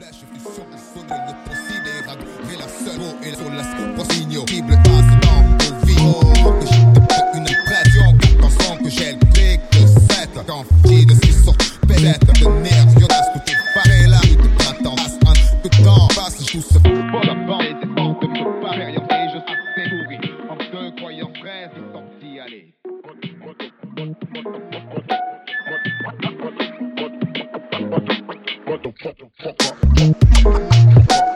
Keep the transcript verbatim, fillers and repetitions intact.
bêche, je suis sûr que sonne le possible et ragoler la seule peau et la sur la prosigno. Cible passe dans vos vies. Oh, que je te fais une impression, quand on sent que j'ai le brick de sept. Quand je de ce qui sort, peut-être de nerfs, violence, tout est pareil là. De printemps, passe un peu de temps, passe, je tousse bon la bande et des portes de me paraît. Et je suis assez nourri, en deux croyants frères, ils sont dit, allez. What the fuck?